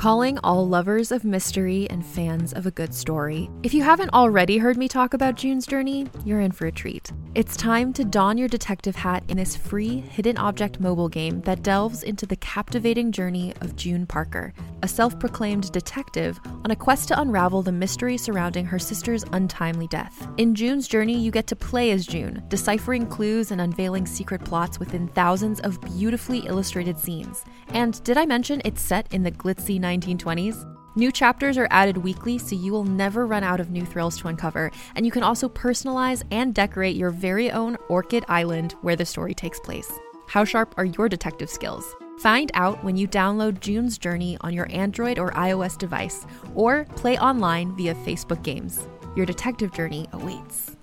Calling all lovers of mystery and fans of a good story. If you haven't already heard me talk about June's Journey, you're in for a treat. It's time to don your detective hat in this free hidden object mobile game that delves into the captivating journey of June Parker, a self-proclaimed detective on a quest to unravel the mystery surrounding her sister's untimely death. In June's Journey, you get to play as June, deciphering clues and unveiling secret plots within thousands of beautifully illustrated scenes. And did I mention it's set in the glitzy 1920s? New chapters are added weekly, so you will never run out of new thrills to uncover, and you can also personalize and decorate your very own Orchid Island where the story takes place. How sharp are your detective skills? Find out when you download June's Journey on your Android or iOS device, or play online via Facebook Games. Your detective journey awaits.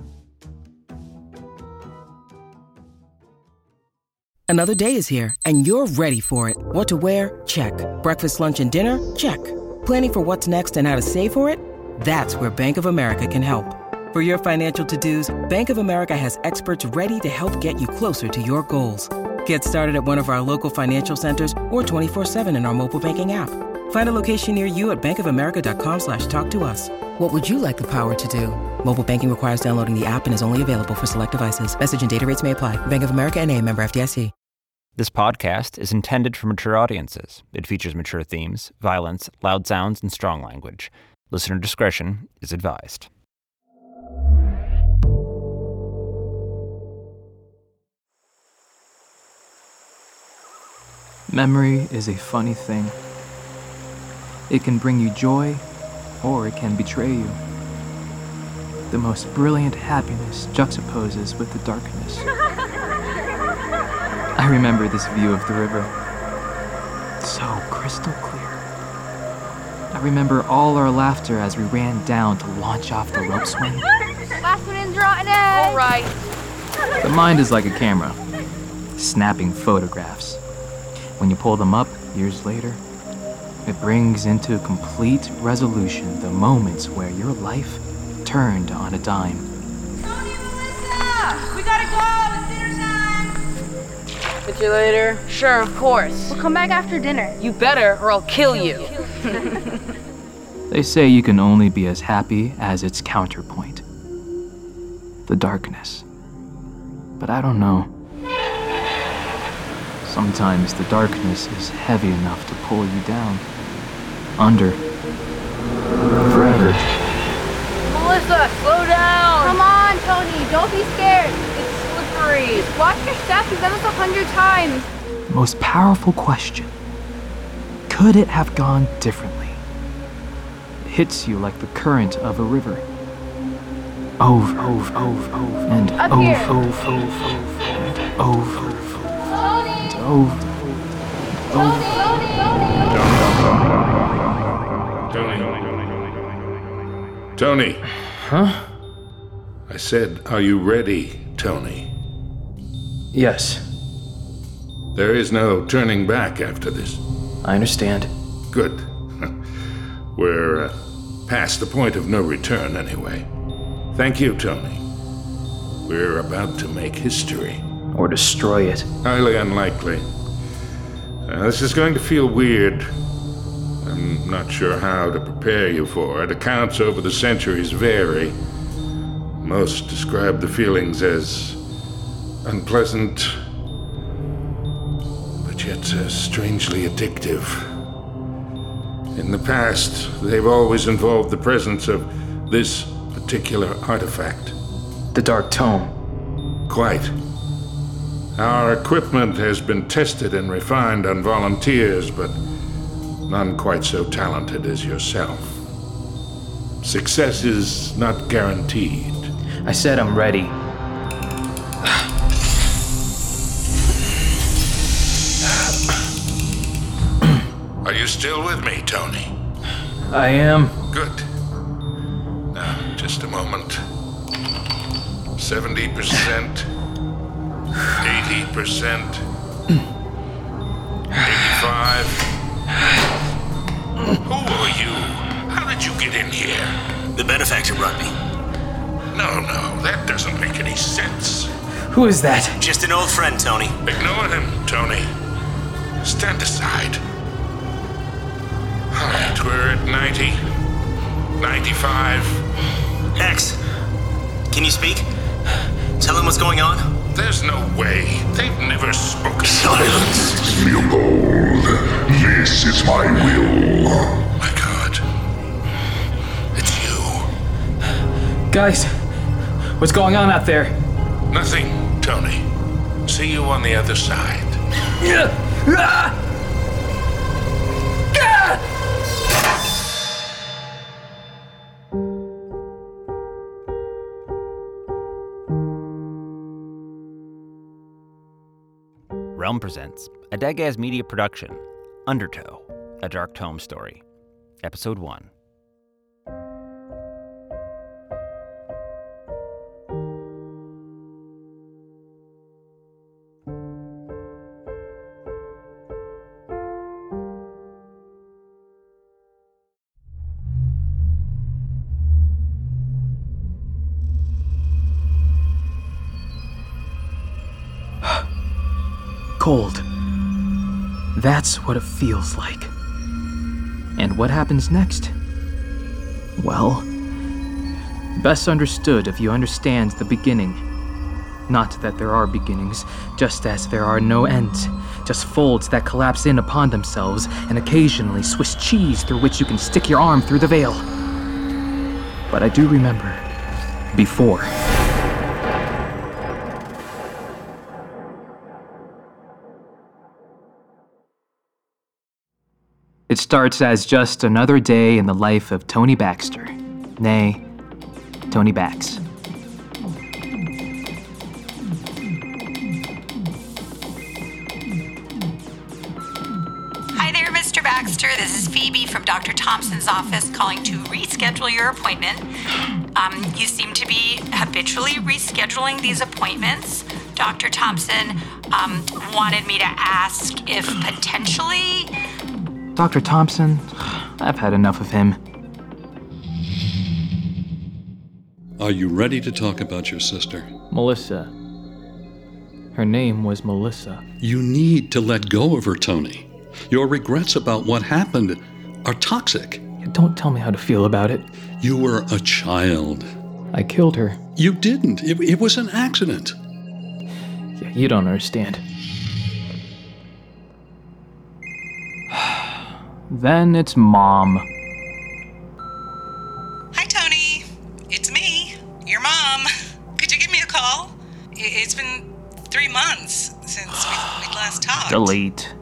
Another day is here, and you're ready for it. What to wear? Check. Breakfast, lunch, and dinner? Check. Planning for what's next and how to save for it? That's where Bank of America can help. For your financial to-dos, Bank of America has experts ready to help get you closer to your goals. Get started at one of our local financial centers or 24/7 in our mobile banking app. Find a location near you at bankofamerica.com/talktous. What would you like the power to do? Mobile banking requires downloading the app and is only available for select devices. Message and data rates may apply. Bank of America N.A., member FDIC. This podcast is intended for mature audiences. It features mature themes, violence, loud sounds, and strong language. Listener discretion is advised. Memory is a funny thing. It can bring you joy, or it can betray you. The most brilliant happiness juxtaposes with the darkness. I remember this view of the river, so crystal clear. I remember all our laughter as we ran down to launch off the rope swing. Last one in's rotten egg. All right. The mind is like a camera, snapping photographs. When you pull them up years later, it brings into complete resolution the moments where your life turned on a dime. Tony, Melissa! We gotta go! It's dinner time! Catch you later. Sure, of course. We'll come back after dinner. You better, or I'll kill you. They say you can only be as happy as its counterpoint, the darkness. But I don't know. Sometimes the darkness is heavy enough to pull you down, under, forever. Melissa, slow down! Come on, Tony, don't be scared. It's slippery. Just watch your step. You've done this 100 times. The most powerful question. Could it have gone differently? It hits you like the current of a river. Ove, and Up ove, here. ove, and ove, and ove. Tony. Huh? I said, are you ready, Tony? Yes, There is no turning back after this. I understand. Good. We're past the point of no return, anyway. Thank you, Tony. We're about to make history. Or destroy it. Highly unlikely. This is going to feel weird. I'm not sure how to prepare you for it. Accounts over the centuries vary. Most describe the feelings as unpleasant, but yet strangely addictive. In the past, they've always involved the presence of this particular artifact. The Dark Tome. Quite. Our equipment has been tested and refined on volunteers, but none quite so talented as yourself. Success is not guaranteed. I said I'm ready. Are you still with me, Tony? I am. Good. Now, just a moment. 70%, 80%, 85%. Who are you? How did you get in here? The benefactor brought me. No, that doesn't make any sense. Who is that? Just an old friend, Tony. Ignore him, Tony. Stand aside. Alright, we're at 90. 95. Hex, can you speak? Tell him what's going on? There's no way. They've never spoken. Silence! Leopold, this is my will. My God. It's you. Guys, what's going on out there? Nothing, Tony. See you on the other side. Realm presents a Dagaz Media production, Undertow, a Dark Tome story, Episode 1. Cold. That's what it feels like. And what happens next? Well, best understood if you understand the beginning. Not that there are beginnings, just as there are no ends, just folds that collapse in upon themselves, and occasionally Swiss cheese through which you can stick your arm through the veil. But I do remember, before. It starts as just another day in the life of Tony Baxter. Nay, Tony Bax. Hi there, Mr. Baxter. This is Phoebe from Dr. Thompson's office calling to reschedule your appointment. You seem to be habitually rescheduling these appointments. Dr. Thompson wanted me to ask if potentially... Dr. Thompson, I've had enough of him. Are you ready to talk about your sister? Melissa. Her name was Melissa. You need to let go of her, Tony. Your regrets about what happened are toxic. Don't tell me how to feel about it. You were a child. I killed her. You didn't. It was an accident. Yeah, you don't understand. Then it's Mom. Hi, Tony. It's me, your mom. Could you give me a call? It's been 3 months since we last talked. Delete.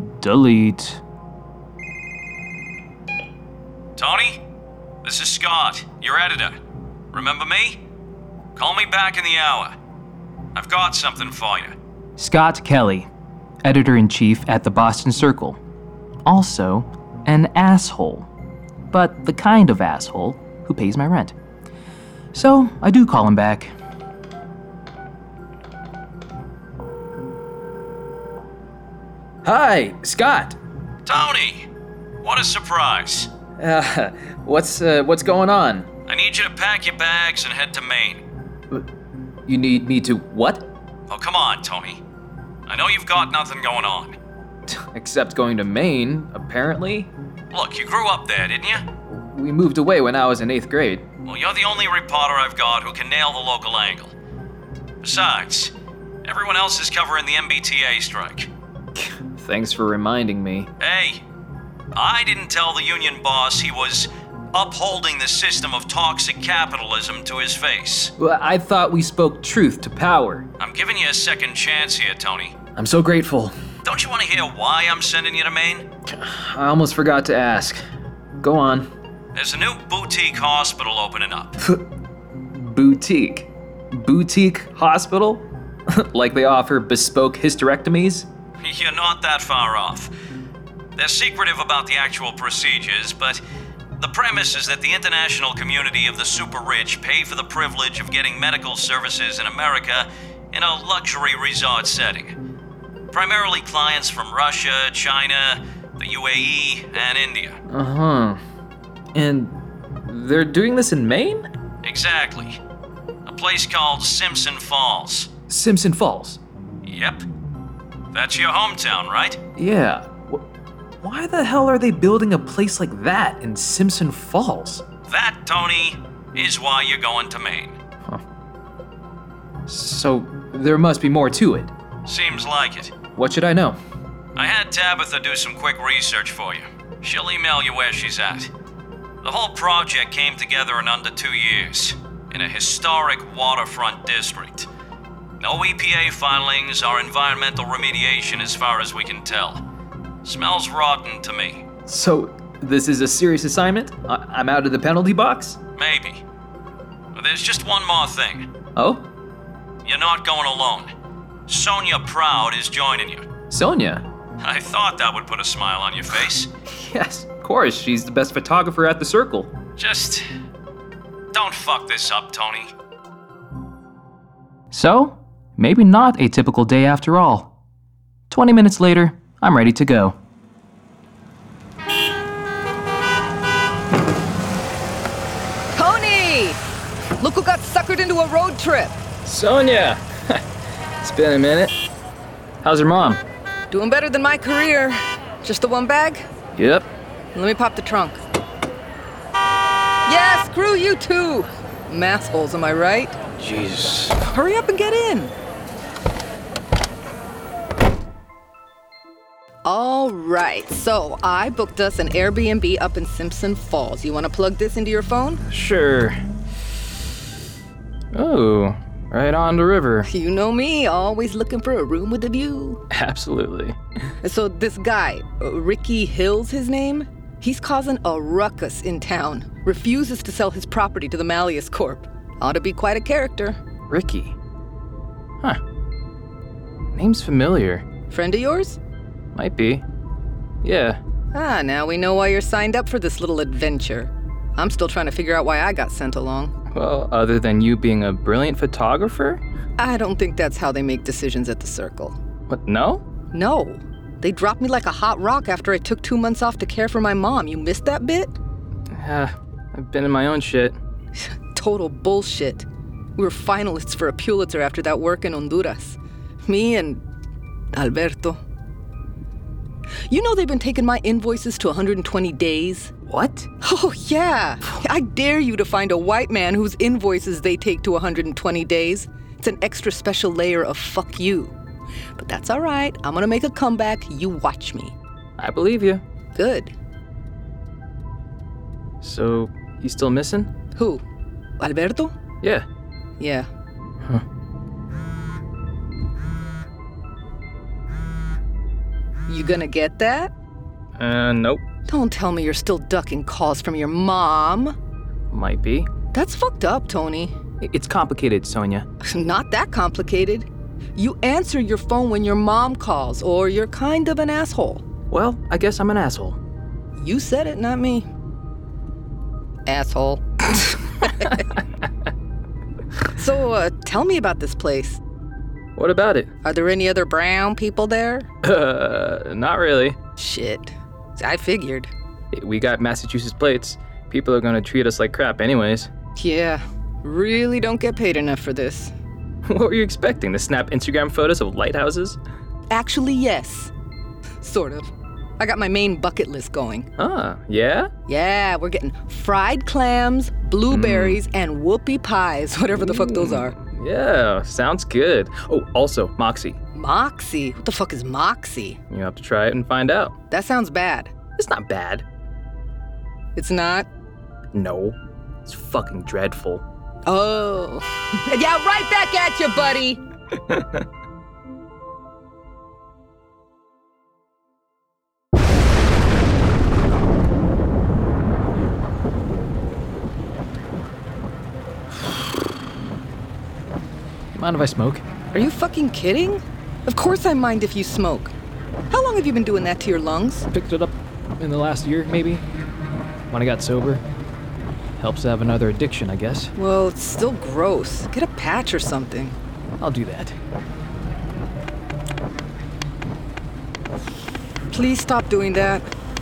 Tony? This is Scott, your editor. Remember me? Call me back in the hour. I've got something for you. Scott Kelly, editor-in-chief at the Boston Circle. Also, an asshole. But the kind of asshole who pays my rent. So, I do call him back. Hi, Scott. Tony! What a surprise. What's going on? I need you to pack your bags and head to Maine. You need me to what? Oh, come on, Tony. I know you've got nothing going on. Except going to Maine, apparently. Look, you grew up there, didn't you? We moved away when I was in 8th grade. Well, you're the only reporter I've got who can nail the local angle. Besides, everyone else is covering the MBTA strike. Thanks for reminding me. Hey, I didn't tell the union boss he was upholding the system of toxic capitalism to his face. Well, I thought we spoke truth to power. I'm giving you a second chance here, Tony. I'm so grateful. Don't you want to hear why I'm sending you to Maine? I almost forgot to ask. Go on. There's a new boutique hospital opening up. Boutique? Boutique hospital? Like they offer bespoke hysterectomies? You're not that far off. They're secretive about the actual procedures, but the premise is that the international community of the super rich pay for the privilege of getting medical services in America in a luxury resort setting. Primarily clients from Russia, China, the UAE, and India. Uh-huh. And they're doing this in Maine? Exactly. A place called Simpson Falls. Simpson Falls? Yep. That's your hometown, right? Yeah. why the hell are they building a place like that in Simpson Falls? That, Tony, is why you're going to Maine. So, there must be more to it. Seems like it. What should I know? I had Tabitha do some quick research for you. She'll email you where she's at. The whole project came together in under 2 years, in a historic waterfront district. No EPA filings or environmental remediation as far as we can tell. Smells rotten to me. So, this is a serious assignment? I'm out of the penalty box? Maybe. But there's just one more thing. Oh? You're not going alone. Sonia Proud is joining you. Sonia? I thought that would put a smile on your face. Yes, of course. She's the best photographer at the Circle. Just don't fuck this up, Tony. So, maybe not a typical day after all. 20 minutes later, I'm ready to go. Tony! Look who got suckered into a road trip. Sonia! It's been a minute. How's your mom? Doing better than my career. Just the one bag? Yep. Let me pop the trunk. Yeah, screw you too. Massholes, am I right? Jesus. Hurry up and get in. All right, so I booked us an Airbnb up in Simpson Falls. You want to plug this into your phone? Sure. Oh, right on the river. You know me, always looking for a room with a view. Absolutely. So this guy, Ricky Hill's his name, he's causing a ruckus in town. Refuses to sell his property to the Malleus Corp. Ought to be quite a character. Ricky. Huh. Name's familiar. Friend of yours? Might be. Yeah. Now we know why you're signed up for this little adventure. I'm still trying to figure out why I got sent along. Well, other than you being a brilliant photographer? I don't think that's how they make decisions at the Circle. What, no? No. They dropped me like a hot rock after I took 2 months off to care for my mom. You missed that bit? I've been in my own shit. Total bullshit. We were finalists for a Pulitzer after that work in Honduras. Me and Alberto. You know they've been taking my invoices to 120 days? What? Oh, yeah. I dare you to find a white man whose invoices they take to 120 days. It's an extra special layer of fuck you. But that's all right. I'm gonna make a comeback. You watch me. I believe you. Good. So, he's still missing? Who? Alberto? Yeah. Yeah. Huh. You gonna get that? Nope. Don't tell me you're still ducking calls from your mom. Might be. That's fucked up, Tony. It's complicated, Sonia. Not that complicated. You answer your phone when your mom calls, or you're kind of an asshole. Well, I guess I'm an asshole. You said it, not me. Asshole. So, tell me about this place. What about it? Are there any other brown people there? Not really. Shit. I figured. We got Massachusetts plates. People are gonna treat us like crap anyways. Yeah. Really don't get paid enough for this. What were you expecting? To snap Instagram photos of lighthouses? Actually, yes. Sort of. I got my main bucket list going. Ah, yeah? Yeah, we're getting fried clams, blueberries, and whoopie pies, whatever the fuck those are. Yeah, sounds good. Oh, also, Moxie. Moxie? What the fuck is Moxie? You have to try it and find out. That sounds bad. It's not bad. It's not? No. It's fucking dreadful. Oh. Yeah, right back at you, buddy. Mind if I smoke? Are you fucking kidding? Of course I mind if you smoke. How long have you been doing that to your lungs? Picked it up in the last year, maybe. When I got sober. Helps to have another addiction, I guess. Well, it's still gross. Get a patch or something. I'll do that. Please stop doing that.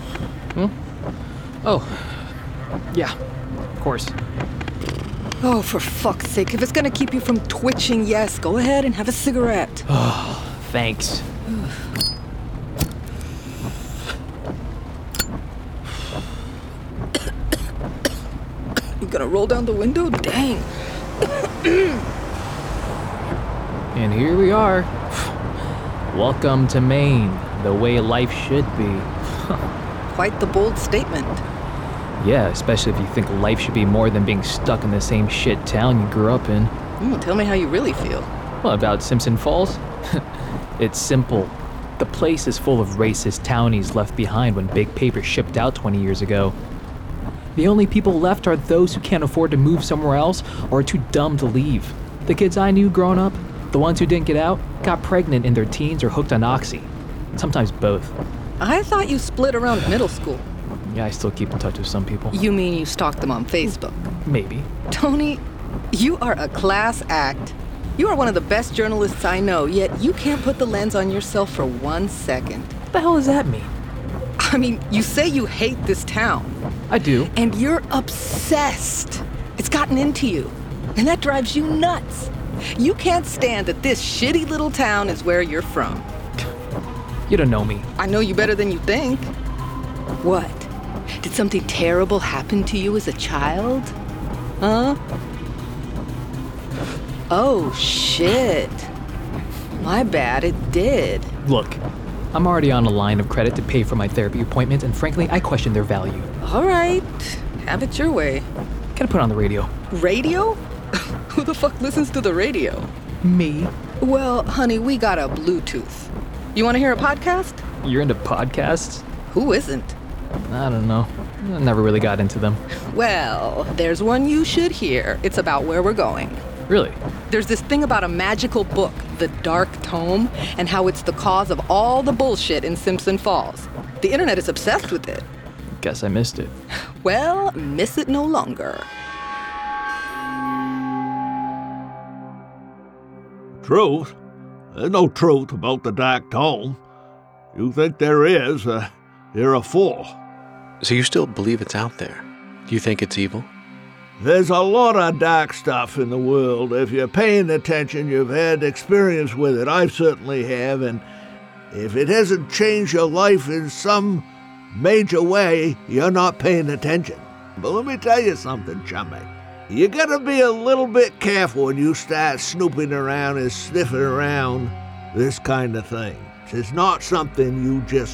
Oh. Yeah, of course. Oh, for fuck's sake. If it's gonna keep you from twitching, yes, go ahead and have a cigarette. Oh, thanks. Gonna roll down the window? Dang. And here we are. Welcome to Maine, the way life should be. Quite the bold statement. Yeah, especially if you think life should be more than being stuck in the same shit town you grew up in. Tell me how you really feel. Well, about Simpson Falls? It's simple. The place is full of racist townies left behind when Big Paper shipped out 20 years ago. The only people left are those who can't afford to move somewhere else or are too dumb to leave. The kids I knew growing up, the ones who didn't get out, got pregnant in their teens or hooked on Oxy. Sometimes both. I thought you split around middle school. Yeah, I still keep in touch with some people. You mean you stalked them on Facebook? Maybe. Tony, you are a class act. You are one of the best journalists I know, yet you can't put the lens on yourself for 1 second. What the hell does that mean? I mean, you say you hate this town. I do. And you're obsessed. It's gotten into you. And that drives you nuts. You can't stand that this shitty little town is where you're from. You don't know me. I know you better than you think. What? Did something terrible happen to you as a child? Huh? Oh, shit. My bad, it did. Look, I'm already on a line of credit to pay for my therapy appointment, and frankly, I question their value. All right. Have it your way. Gotta put on the radio. Radio? Who the fuck listens to the radio? Me. Well, honey, we got a Bluetooth. You want to hear a podcast? You're into podcasts? Who isn't? I don't know. I never really got into them. Well, there's one you should hear. It's about where we're going. Really? There's this thing about a magical book, The Dark Tome, and how it's the cause of all the bullshit in Simpson Falls. The internet is obsessed with it. Guess I missed it. Well, miss it no longer. Truth? There's no truth about the Dark Tome. You think there is, you're a fool. So you still believe it's out there? Do you think it's evil? There's a lot of dark stuff in the world. If you're paying attention, you've had experience with it. I certainly have, and if it hasn't changed your life in some major way, you're not paying attention. But let me tell you something, chummy. You gotta be a little bit careful when you start snooping around and sniffing around this kind of thing. It's not something you just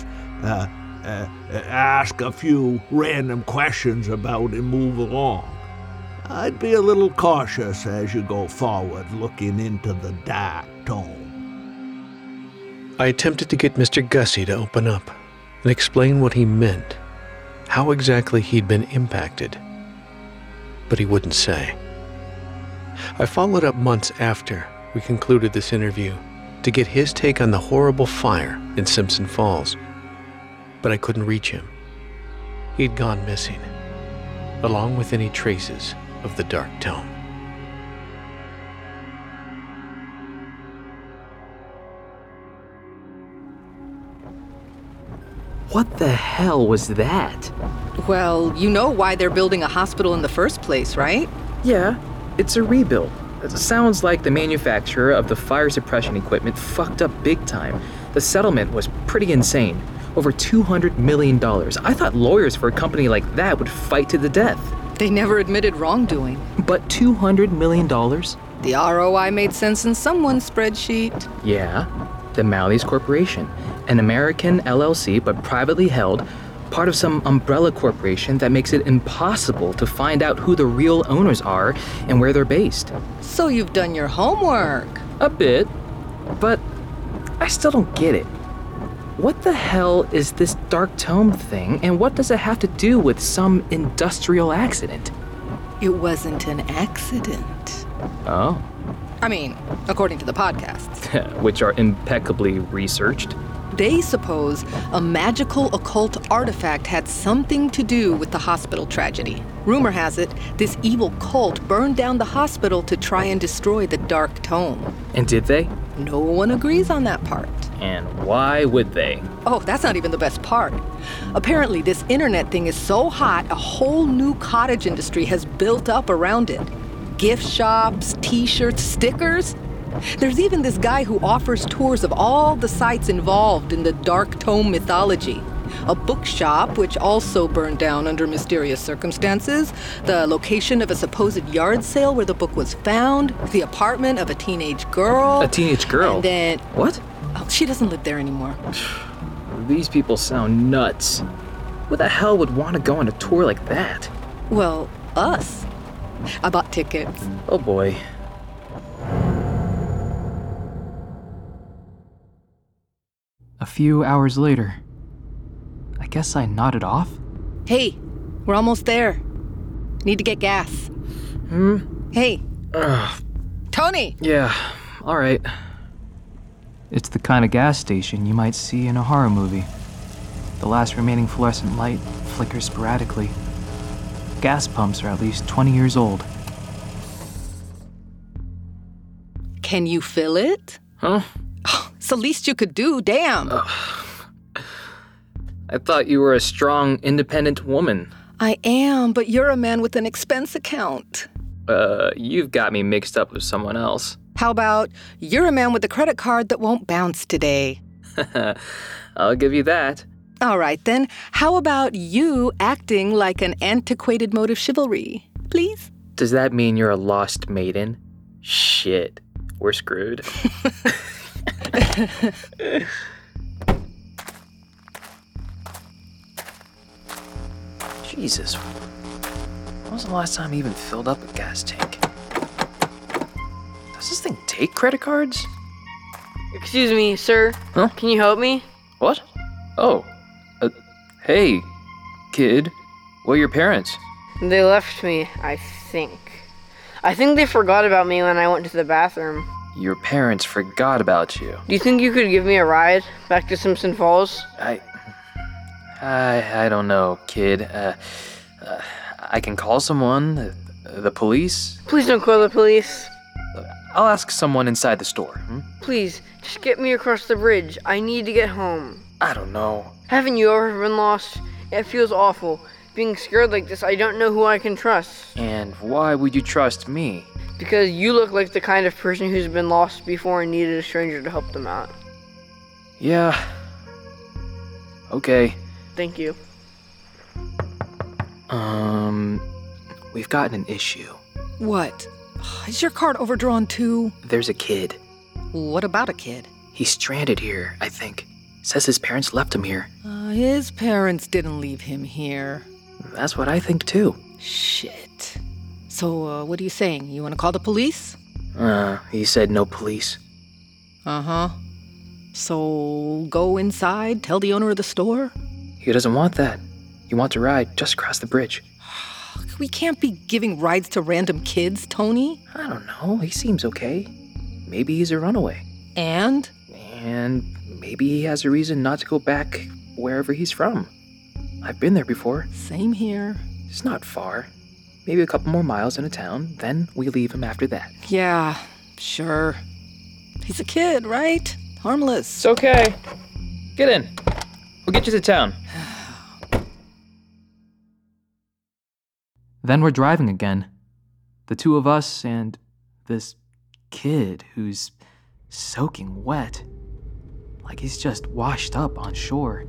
ask a few random questions about and move along. I'd be a little cautious as you go forward looking into the Dark Tome. I attempted to get Mr. Gussie to open up and explain what he meant, how exactly he'd been impacted. But he wouldn't say. I followed up months after we concluded this interview to get his take on the horrible fire in Simpson Falls, but I couldn't reach him. He'd gone missing, along with any traces of the Dark Tome. What the hell was that? Well, you know why they're building a hospital in the first place, right? Yeah, it's a rebuild. It sounds like the manufacturer of the fire suppression equipment fucked up big time. The settlement was pretty insane. Over $200 million. I thought lawyers for a company like that would fight to the death. They never admitted wrongdoing. But $200 million? The ROI made sense in someone's spreadsheet. Yeah, the Malleys Corporation. An American LLC, but privately held, part of some umbrella corporation that makes it impossible to find out who the real owners are and where they're based. So you've done your homework. A bit, but I still don't get it. What the hell is this Dark Tome thing, and what does it have to do with some industrial accident? It wasn't an accident. Oh. I mean, according to the podcasts. Which are impeccably researched. They suppose a magical occult artifact had something to do with the hospital tragedy. Rumor has it, this evil cult burned down the hospital to try and destroy the Dark Tome. And did they? No one agrees on that part. And why would they? Oh, that's not even the best part. Apparently, this internet thing is so hot, a whole new cottage industry has built up around it. Gift shops, t-shirts, stickers. There's even this guy who offers tours of all the sites involved in the Dark Tome mythology. A bookshop, which also burned down under mysterious circumstances, the location of a supposed yard sale where the book was found, the apartment of a teenage girl. A teenage girl? And then... What? Oh, she doesn't live there anymore. These people sound nuts. Who the hell would want to go on a tour like that? Well, us. I bought tickets. Oh boy. A few hours later, I guess I nodded off. Hey, we're almost there. Need to get gas. Hey. Tony! Yeah, alright. It's the kind of gas station you might see in a horror movie. The last remaining fluorescent light flickers sporadically. Gas pumps are at least 20 years old. Can you fill it? Huh? Oh, it's the least you could do, damn. I thought you were a strong, independent woman. I am, but you're a man with an expense account. You've got me mixed up with someone else. How about you're a man with a credit card that won't bounce today? I'll give you that. All right, then. How about you acting like an antiquated mode of chivalry, please? Does that mean you're a lost maiden? Shit, we're screwed. Jesus, when was the last time I even filled up a gas tank? Does this thing take credit cards? Excuse me, sir. Huh? Can you help me? What? Oh. Hey, kid. Where are your parents? They left me, I think. I think they forgot about me when I went to the bathroom. Your parents forgot about you. Do you think you could give me a ride back to Simpson Falls? I don't know, kid. I can call someone. The police? Please don't call the police. I'll ask someone inside the store. Please, just get me across the bridge. I need to get home. I don't know. Haven't you ever been lost? It feels awful. Being scared like this, I don't know who I can trust. And why would you trust me? Because you look like the kind of person who's been lost before and needed a stranger to help them out. Yeah. Okay. Thank you. We've gotten an issue. What? Is your card overdrawn too? There's a kid. What about a kid? He's stranded here, I think. Says his parents left him here. His parents didn't leave him here. That's what I think too. Shit. So, what are you saying? You want to call the police? He said no police. Uh-huh. So, go inside, tell the owner of the store? He doesn't want that. He wants a ride just across the bridge. We can't be giving rides to random kids, Tony. I don't know. He seems okay. Maybe he's a runaway. And maybe he has a reason not to go back wherever he's from. I've been there before. Same here. It's not far. Maybe a couple more miles in a town, then we leave him after that. Yeah, sure. He's a kid, right? Harmless. It's okay. Get in. We'll get you to town. Then we're driving again. The two of us and this kid who's soaking wet. Like he's just washed up on shore.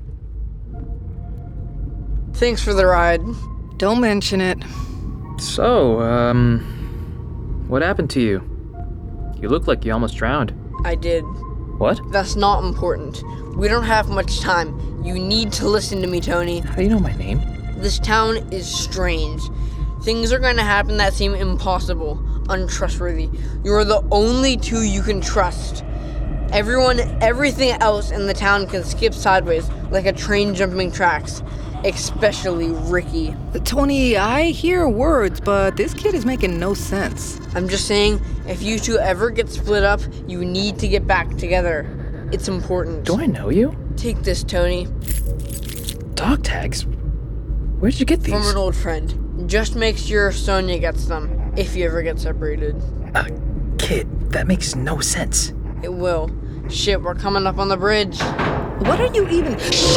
Thanks for the ride. Don't mention it. So, what happened to you? You look like you almost drowned. I did. What? That's not important. We don't have much time. You need to listen to me, Tony. How do you know my name? This town is strange. Things are going to happen that seem impossible, untrustworthy. You're the only two you can trust. Everything else in the town can skip sideways like a train jumping tracks. Especially Ricky. Tony, I hear words, but this kid is making no sense. I'm just saying, if you two ever get split up, you need to get back together. It's important. Do I know you? Take this, Tony. Dog tags? Where'd you get these? From an old friend. Just make sure Sonia gets them, if you ever get separated. Kid, that makes no sense. It will. Shit, we're coming up on the bridge. What are you even... Shit!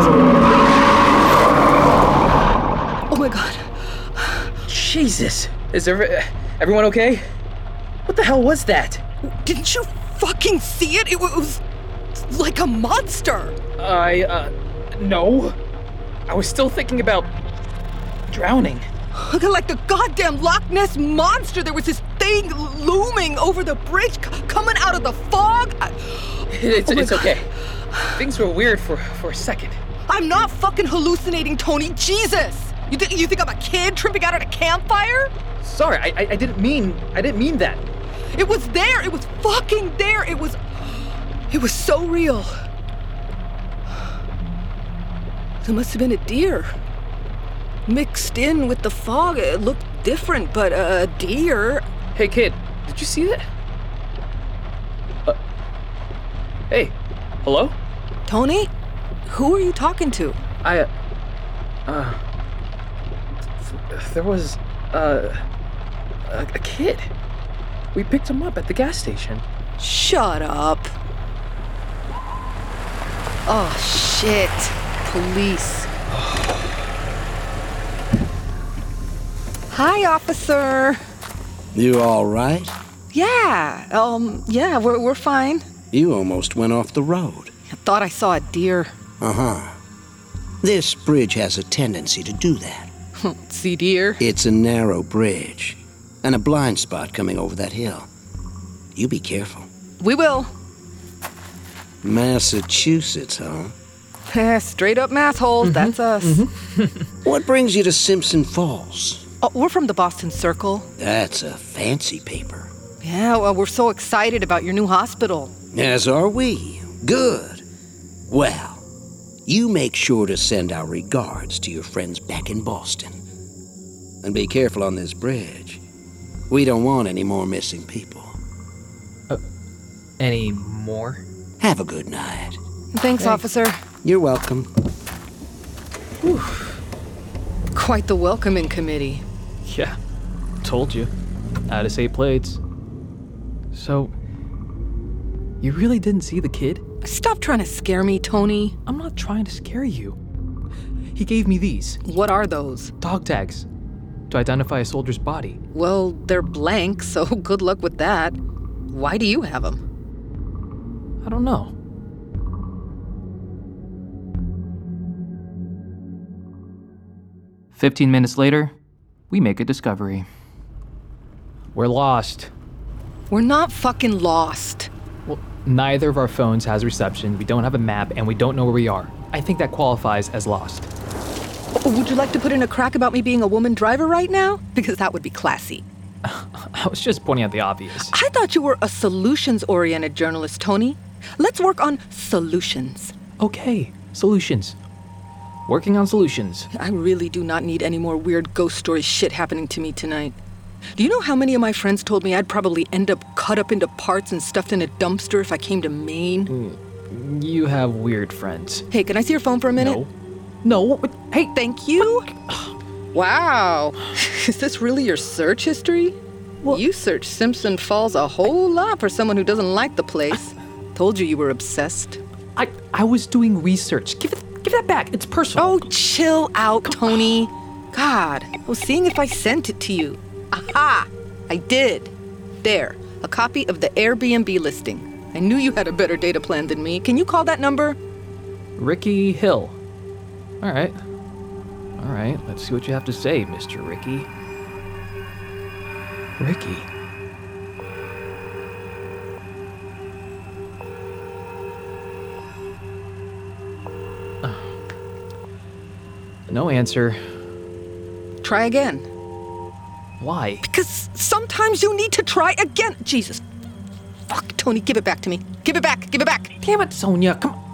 Oh my god. Jesus. Is everyone okay? What the hell was that? Didn't you fucking see it? It was like a monster. No. I was still thinking about drowning. Like the goddamn Loch Ness Monster, there was this thing looming over the bridge, coming out of the fog. It's okay. Things were weird for a second. I'm not fucking hallucinating, Tony. Jesus! You think I'm a kid tripping out at a campfire? Sorry, I didn't mean that. It was there. It was fucking there. It was so real. There must have been a deer. Mixed in with the fog. It looked different, but a deer. Hey, kid, did you see that? Hey, hello? Tony? Who are you talking to? There was, a kid. We picked him up at the gas station. Shut up. Oh, shit. Police. Hi, officer. You all right? Yeah, we're fine. You almost went off the road. I thought I saw a deer. Uh-huh. This bridge has a tendency to do that. See deer? It's a narrow bridge, and a blind spot coming over that hill. You be careful. We will. Massachusetts, huh? Straight up massholes, that's us. What brings you to Simpson Falls? Oh, we're from the Boston Circle. That's a fancy paper. Yeah, well, we're so excited about your new hospital. As are we. Good. Well, you make sure to send our regards to your friends back in Boston. And be careful on this bridge. We don't want any more missing people. Any more? Have a good night. Thanks, officer. You're welcome. Whew. Quite the welcoming committee. Yeah, told you. Out of 8 plates. So, you really didn't see the kid? Stop trying to scare me, Tony. I'm not trying to scare you. He gave me these. What are those? Dog tags. To identify a soldier's body. Well, they're blank, so good luck with that. Why do you have them? I don't know. "15 minutes later, we make a discovery. We're lost. We're not fucking lost. Well, neither of our phones has reception, we don't have a map, and we don't know where we are. I think that qualifies as lost. Would you like to put in a crack about me being a woman driver right now? Because that would be classy. I was just pointing out the obvious. I thought you were a solutions-oriented journalist, Tony. Let's work on solutions. Okay, solutions. Working on solutions. I really do not need any more weird ghost story shit happening to me tonight. Do you know how many of my friends told me I'd probably end up cut up into parts and stuffed in a dumpster if I came to Maine? You have weird friends. Hey, can I see your phone for a minute? No. Hey, thank you. Wow. Is this really your search history? Well, you searched Simpson Falls a whole lot for someone who doesn't like the place. Told you were obsessed. I was doing research. Give that back. It's personal. Oh, chill out, Tony. God, I was seeing if I sent it to you. Aha! I did. There, a copy of the Airbnb listing. I knew you had a better data plan than me. Can you call that number? Ricky Hill. All right, let's see what you have to say, Mr. Ricky. Ricky. No answer. Try again. Why? Because sometimes you need to try again. Jesus. Fuck, Tony, give it back to me. Give it back. Damn it, Sonia, come on.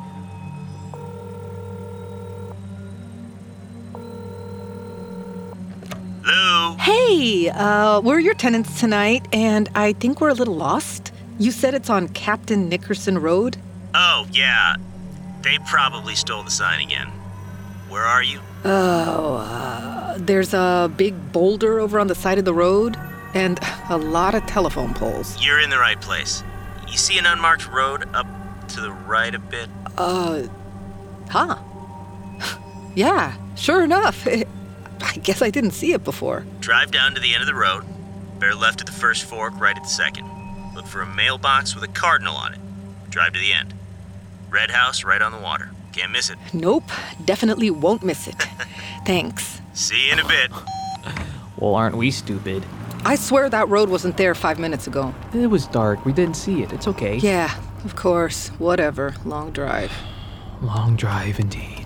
Hello? Hey, we're your tenants tonight, and I think we're a little lost. You said it's on Captain Nickerson Road? Oh, yeah. They probably stole the sign again. Where are you? There's a big boulder over on the side of the road, and a lot of telephone poles. You're in the right place. You see an unmarked road up to the right a bit? Huh. Yeah, sure enough. I guess I didn't see it before. Drive down to the end of the road. Bear left at the first fork, right at the second. Look for a mailbox with a cardinal on it. Drive to the end. Red house right on the water. Can't miss it. Nope, definitely won't miss it. Thanks. See you in a bit. Well, aren't we stupid? I swear that road wasn't there 5 minutes ago. It was dark. We didn't see it. It's okay. Yeah, of course. Whatever. Long drive. Long drive indeed.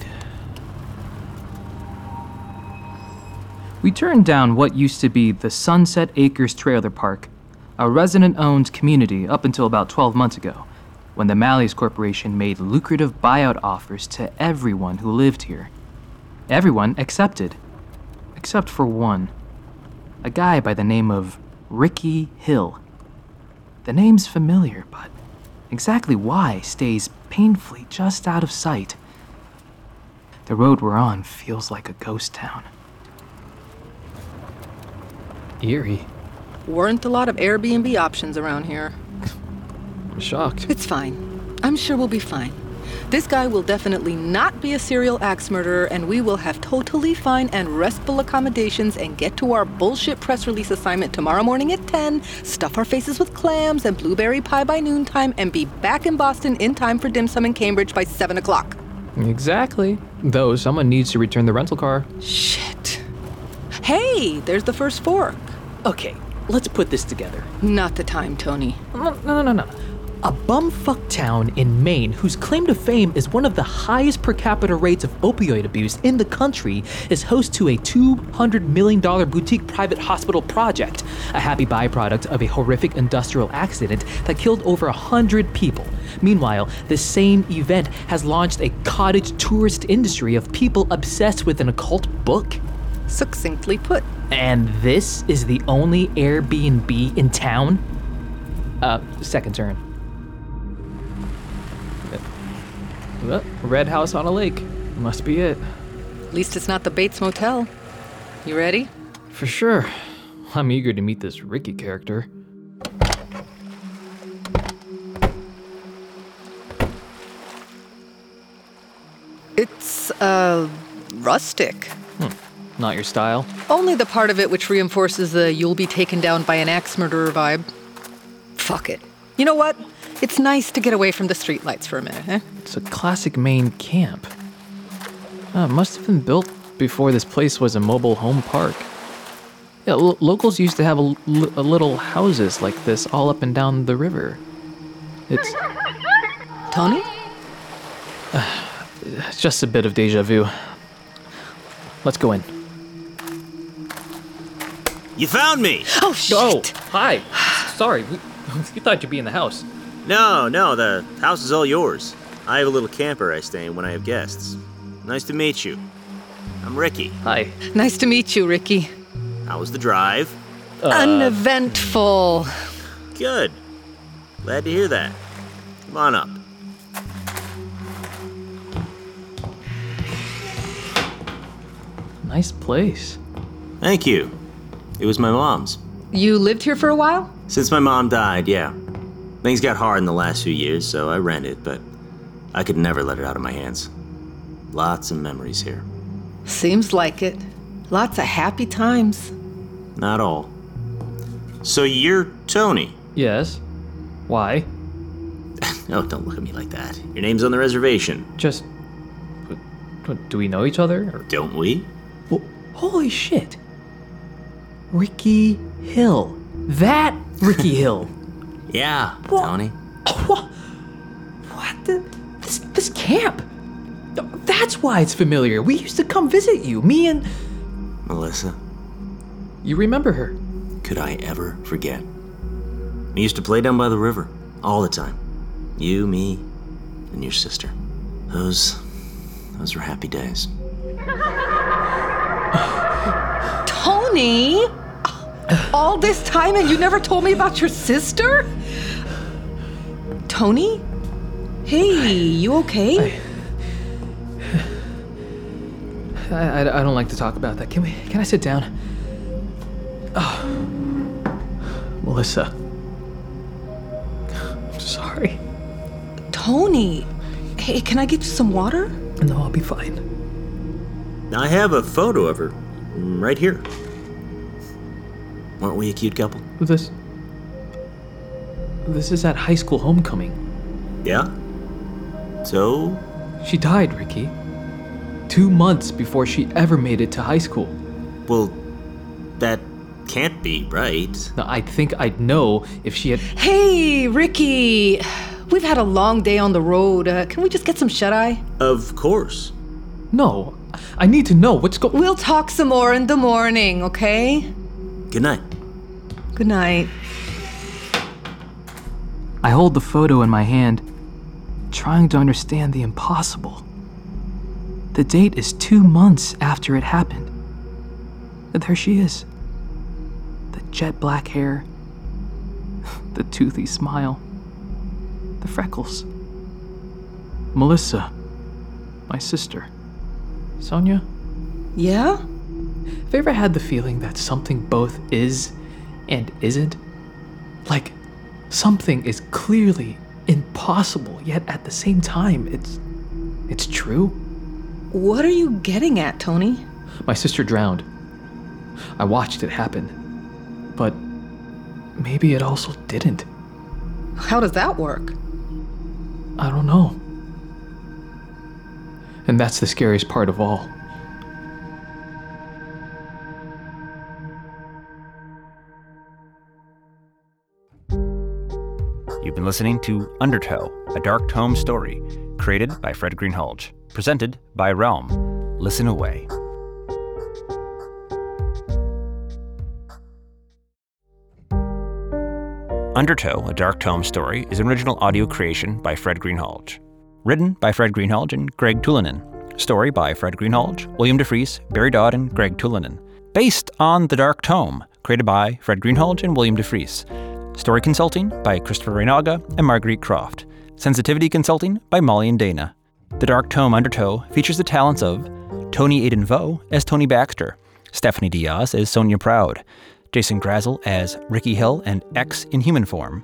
We turned down what used to be the Sunset Acres Trailer Park, a resident-owned community up until about 12 months ago, when the Malleys Corporation made lucrative buyout offers to everyone who lived here. Everyone accepted, except for one. A guy by the name of Ricky Hill. The name's familiar, but exactly why stays painfully just out of sight. The road we're on feels like a ghost town. Eerie. Weren't a lot of Airbnb options around here. I'm shocked. It's fine. I'm sure we'll be fine. This guy will definitely not be a serial axe murderer, and we will have totally fine and restful accommodations and get to our bullshit press release assignment tomorrow morning at 10, stuff our faces with clams and blueberry pie by noontime, and be back in Boston in time for dim sum in Cambridge by 7 o'clock. Exactly. Though someone needs to return the rental car. Shit. Hey, there's the first fork. Okay, let's put this together. Not the time, Tony. No. A bumfuck town in Maine whose claim to fame is one of the highest per capita rates of opioid abuse in the country is host to a $200 million boutique private hospital project, a happy byproduct of a horrific industrial accident that killed over 100 people. Meanwhile, this same event has launched a cottage tourist industry of people obsessed with an occult book. Succinctly put. And this is the only Airbnb in town? Second turn. Red house on a lake. Must be it. At least it's not the Bates Motel. You ready? For sure. I'm eager to meet this Ricky character. It's, rustic. Not your style? Only the part of it which reinforces the you'll be taken down by an axe murderer vibe. Fuck it. You know what? It's nice to get away from the streetlights for a minute, eh? It's a classic Maine camp. It must have been built before this place was a mobile home park. Yeah, locals used to have little houses like this all up and down the river. It's... Tony? It's just a bit of deja vu. Let's go in. You found me! Oh, shit! Oh, hi. Sorry, we thought you'd be in the house. No, the house is all yours. I have a little camper I stay in when I have guests. Nice to meet you. I'm Ricky. Hi. Nice to meet you, Ricky. How was the drive? Uneventful. Good. Glad to hear that. Come on up. Nice place. Thank you. It was my mom's. You lived here for a while? Since my mom died, yeah. Things got hard in the last few years, so I rented, but I could never let it out of my hands. Lots of memories here. Seems like it. Lots of happy times. Not all. So you're Tony? Yes. Why? No, don't look at me like that. Your name's on the reservation. Just... Do we know each other? Or? Don't we? Well, holy shit. Ricky Hill. That Ricky Hill. Yeah, what? Tony. What? This camp. That's why it's familiar. We used to come visit you, me and... Melissa. You remember her? Could I ever forget? We used to play down by the river all the time. You, me, and your sister. Those were happy days. Tony! All this time and you never told me about your sister? Tony? Hey, you okay? I don't like to talk about that. Can I sit down? Oh. Melissa. I'm sorry. Tony! Hey, can I get you some water? No, I'll be fine. I have a photo of her right here. Weren't we a cute couple? This is at high school homecoming. Yeah? So, She died, Ricky. 2 months before she ever made it to high school. Well, that can't be right. Now, I think I'd know if she had... Hey, Ricky! We've had a long day on the road. Can we just get some shut-eye? Of course. No, I need to know what's going... We'll talk some more in the morning, okay? Good night. Good night. I hold the photo in my hand, trying to understand the impossible. The date is 2 months after it happened. And there she is. The jet black hair, the toothy smile, the freckles. Melissa, my sister. Sonia? Yeah? Have you ever had the feeling that something both is and isn't? Like, something is clearly impossible, yet at the same time, it's true? What are you getting at, Tony? My sister drowned. I watched it happen. But maybe it also didn't. How does that work? I don't know. And that's the scariest part of all. You've been listening to Undertow, a Dark Tome story, created by Fred Greenhalgh, presented by Realm. Listen away. Undertow, a Dark Tome story, is an original audio creation by Fred Greenhalgh. Written by Fred Greenhalgh and Greg Tulinen. Story by Fred Greenhalgh, William DeFries, Barry Dodd, and Greg Tulinen. Based on The Dark Tome, created by Fred Greenhalgh and William DeFries. Story consulting by Christopher Reynaga and Marguerite Croft. Sensitivity consulting by Molly and Dana. The Dark Tome Undertow features the talents of Tony Aiden Vo as Tony Baxter, Stephanie Diaz as Sonia Proud, Jason Grazel as Ricky Hill and X in human form,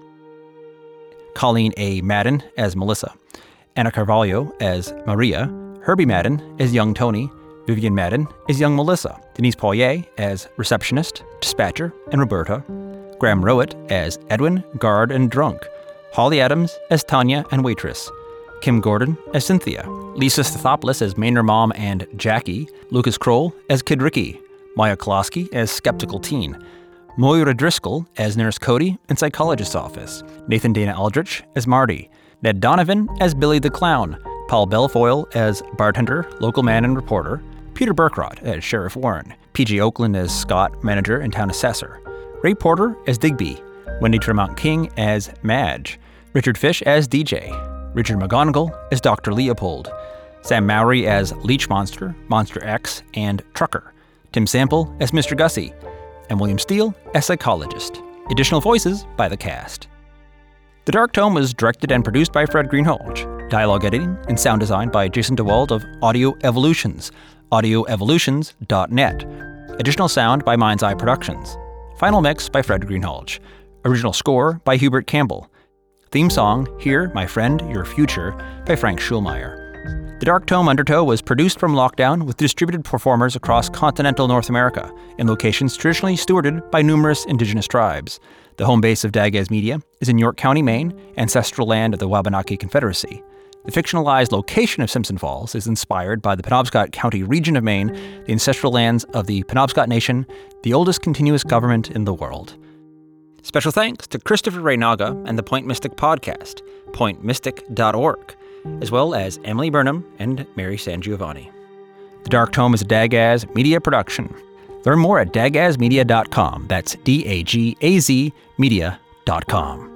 Colleen A. Madden as Melissa, Anna Carvalho as Maria, Herbie Madden as young Tony, Vivian Madden as young Melissa, Denise Poirier as receptionist, dispatcher, and Roberta, Graham Rowett as Edwin, guard, and drunk, Holly Adams as Tanya and waitress, Kim Gordon as Cynthia, Lisa Stathopoulos as Maynard Mom and Jackie, Lucas Kroll as Kid Ricky, Maya Kolosky as skeptical teen, Moira Driscoll as Nurse Cody in psychologist's office, Nathan Dana Aldrich as Marty, Ned Donovan as Billy the Clown, Paul Belfoyle as bartender, local man and reporter, Peter Burkrot as Sheriff Warren, PG Oakland as Scott, manager and town assessor, Ray Porter as Digby, Wendy Tremont King as Madge, Richard Fish as DJ, Richard McGonigal as Dr. Leopold, Sam Mowry as Leech Monster, Monster X, and Trucker, Tim Sample as Mr. Gussie, and William Steele as psychologist. Additional voices by the cast. The Dark Tome was directed and produced by Fred Greenhalgh. Dialogue editing and sound design by Jason DeWald of Audio Evolutions, audioevolutions.net. Additional sound by Mind's Eye Productions. Final mix by Fred Greenhalgh. Original score by Hubert Campbell. Theme song, Here, My Friend, Your Future, by Frank Schulmeyer. The Dark Tome Undertow was produced from lockdown with distributed performers across continental North America in locations traditionally stewarded by numerous indigenous tribes. The home base of Dagaz Media is in York County, Maine, ancestral land of the Wabanaki Confederacy. The fictionalized location of Simpson Falls is inspired by the Penobscot County region of Maine, the ancestral lands of the Penobscot Nation, the oldest continuous government in the world. Special thanks to Christopher Reynaga and the Point Mystic podcast, pointmystic.org, as well as Emily Burnham and Mary Sangiovanni. The Dark Tome is a Dagaz Media production. Learn more at dagazmedia.com. That's DAGAZ media.com.